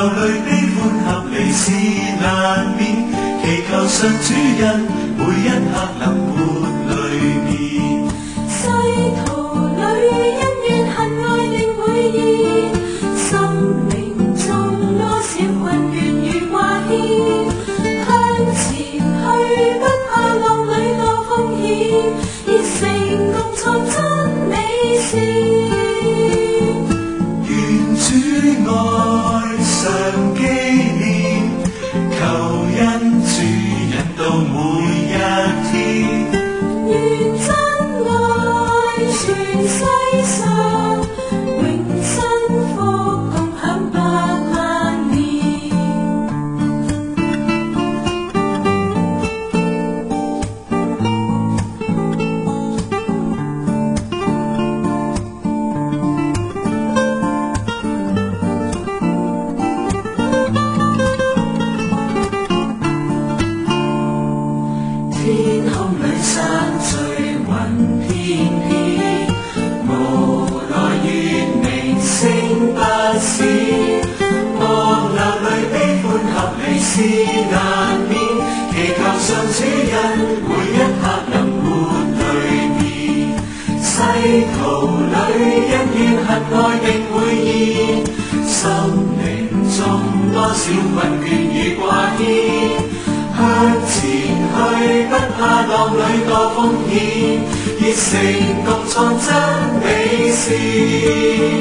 淚悲歡合離是難免，祈求上主恩每一刻能沒淚面。 世途裏恩怨恨愛定會現，生命中多少困倦與掛牽，向前去不怕浪裏多風險，熱誠共創真美善。 願主愛常記念，求恩主引導每一天。 願真愛全世上，永生福共享10000年。天空裏散聚雲翩翩，無奈月明星不閃，莫流淚悲歡合離是難免，祈求上主恩每一刻能沒淚面。世途裏恩怨恨愛定會現，生命中多少困倦與掛牽，向前去不怕浪裏多風險，熱誠共創真美善。